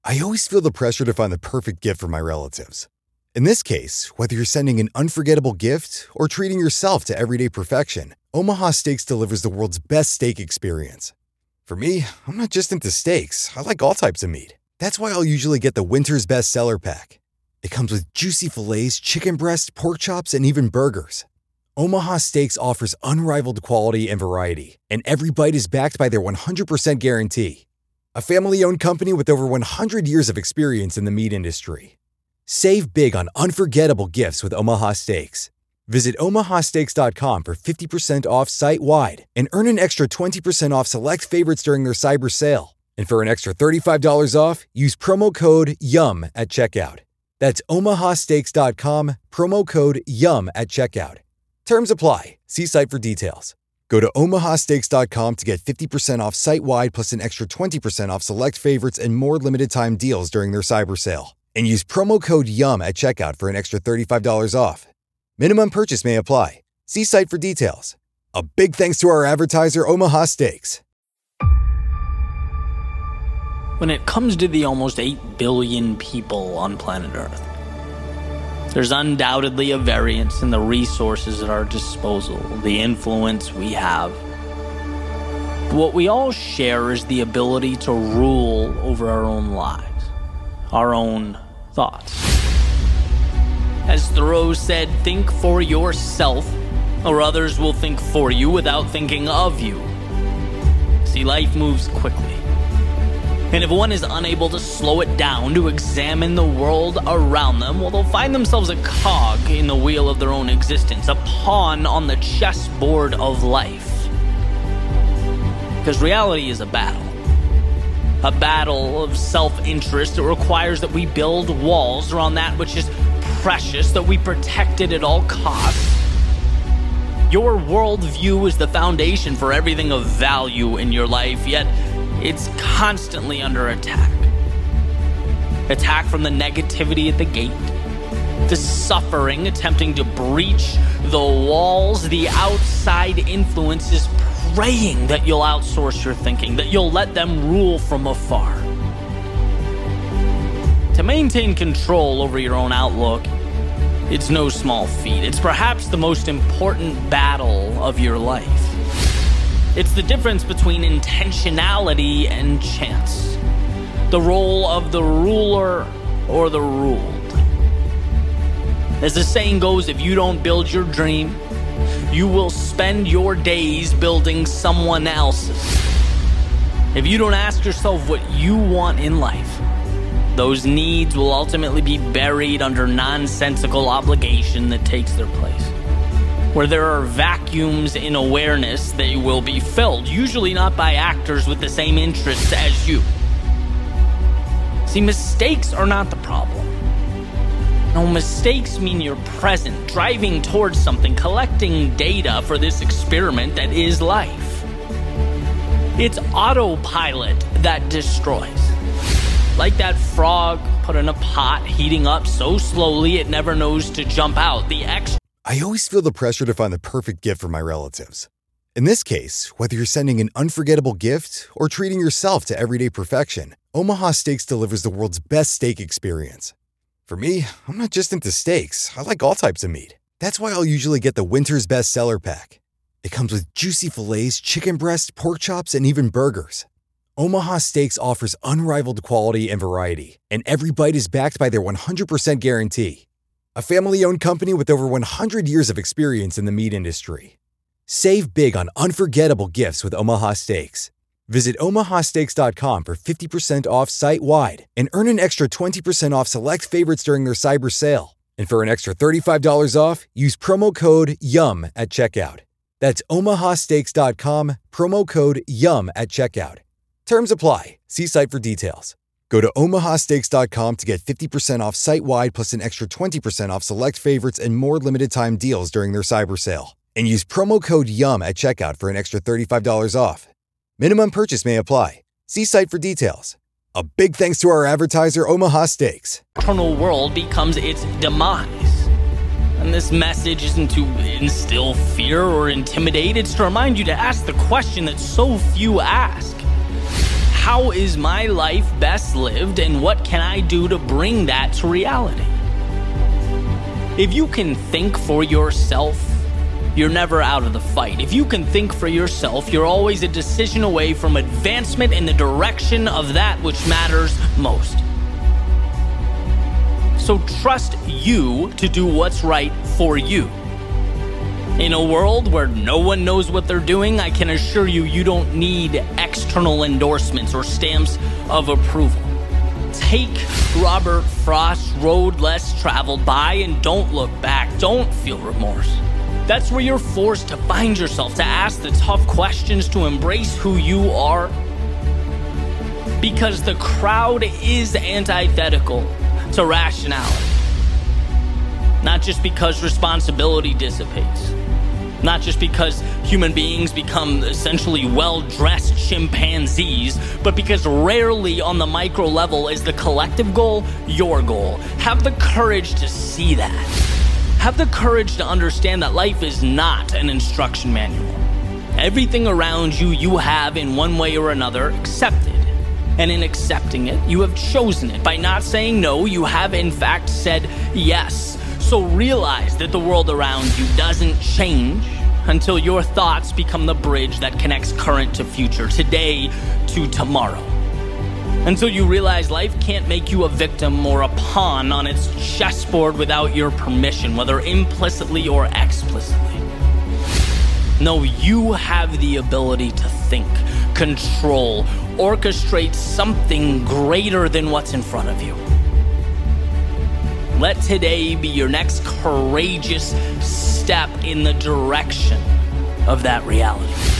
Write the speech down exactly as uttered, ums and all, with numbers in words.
I always feel the pressure to find the perfect gift for my relatives. In this case, whether you're sending an unforgettable gift or treating yourself to everyday perfection, Omaha Steaks delivers the world's best steak experience. For me, I'm not just into steaks. I like all types of meat. That's why I'll usually get the Winter's Best Seller Pack. It comes with juicy fillets, chicken breast, pork chops, and even burgers. Omaha Steaks offers unrivaled quality and variety, and every bite is backed by their one hundred percent guarantee. A family-owned company with over one hundred years of experience in the meat industry. Save big on unforgettable gifts with Omaha Steaks. Visit omaha steaks dot com for fifty percent off site-wide and earn an extra twenty percent off select favorites during their cyber sale. And for an extra thirty-five dollars off, use promo code YUM at checkout. That's omaha steaks dot com, promo code YUM at checkout. Terms apply. See site for details. Go to omaha steaks dot com to get fifty percent off site-wide plus an extra twenty percent off select favorites and more limited-time deals during their cyber sale. And use promo code YUM at checkout for an extra thirty-five dollars off. Minimum purchase may apply. See site for details. A big thanks to our advertiser, Omaha Steaks. When it comes to the almost eight billion people on planet Earth, there's undoubtedly a variance in the resources at our disposal, the influence we have. But what we all share is the ability to rule over our own lives, our own thoughts. As Thoreau said, think for yourself, or others will think for you without thinking of you. See, life moves quickly. And if one is unable to slow it down, to examine the world around them, well, they'll find themselves a cog in the wheel of their own existence, a pawn on the chessboard of life. Because reality is a battle. A battle of self-interest that requires that we build walls around that which is precious, that we protect it at all costs. Your worldview is the foundation for everything of value in your life, yet it's constantly under attack. Attack from the negativity at the gate, the suffering attempting to breach the walls, the outside influences praying that you'll outsource your thinking, that you'll let them rule from afar. To maintain control over your own outlook, it's no small feat. It's perhaps the most important battle of your life. It's the difference between intentionality and chance. The role of the ruler or the ruled. As the saying goes, if you don't build your dream, you will spend your days building someone else's. If you don't ask yourself what you want in life, those needs will ultimately be buried under nonsensical obligation that takes their place. Where there are vacuums in awareness, they will be filled, usually not by actors with the same interests as you. See, mistakes are not the problem. No, mistakes mean you're present, driving towards something, collecting data for this experiment that is life. It's autopilot that destroys. Like that frog put in a pot, heating up so slowly it never knows to jump out. The extra I always feel the pressure to find the perfect gift for my relatives. In this case, whether you're sending an unforgettable gift or treating yourself to everyday perfection, Omaha Steaks delivers the world's best steak experience. For me, I'm not just into steaks. I like all types of meat. That's why I'll usually get the Winter's Best Seller Pack. It comes with juicy fillets, chicken breast, pork chops, and even burgers. Omaha Steaks offers unrivaled quality and variety, and every bite is backed by their one hundred percent guarantee. A family-owned company with over one hundred years of experience in the meat industry. Save big on unforgettable gifts with Omaha Steaks. Visit omaha steaks dot com for fifty percent off site-wide and earn an extra twenty percent off select favorites during their cyber sale. And for an extra thirty-five dollars off, use promo code YUM at checkout. That's omaha steaks dot com, promo code YUM at checkout. Terms apply. See site for details. Go to omaha steaks dot com to get fifty percent off site-wide plus an extra twenty percent off select favorites and more limited-time deals during their cyber sale. And use promo code YUM at checkout for an extra thirty-five dollars off. Minimum purchase may apply. See site for details. A big thanks to our advertiser, Omaha Steaks. The external world becomes its demise. And this message isn't to instill fear or intimidate. It's to remind you to ask the question that so few ask. how is my life best lived and what can I do to bring that to reality? If you can think for yourself, you're never out of the fight. If you can think for yourself, you're always a decision away from advancement in the direction of that which matters most. So trust you to do what's right for you. In a world where no one knows what they're doing, I can assure you, you don't need external endorsements or stamps of approval. Take Robert Frost's road less traveled by and don't look back. Don't feel remorse. That's where you're forced to find yourself, to ask the tough questions, to embrace who you are. Because the crowd is antithetical to rationality. Not just because responsibility dissipates. Not just because human beings become essentially well-dressed chimpanzees, but because rarely on the micro level is the collective goal your goal. Have the courage to see that. Have the courage to understand that life is not an instruction manual. Everything around you, you have in one way or another accepted. And in accepting it, you have chosen it. By not saying no, you have in fact said yes. So realize that the world around you doesn't change until your thoughts become the bridge that connects current to future, today to tomorrow. Until you realize life can't make you a victim or a pawn on its chessboard without your permission, whether implicitly or explicitly. No, you have the ability to think, control, orchestrate something greater than what's in front of you. Let today be your next courageous step in the direction of that reality.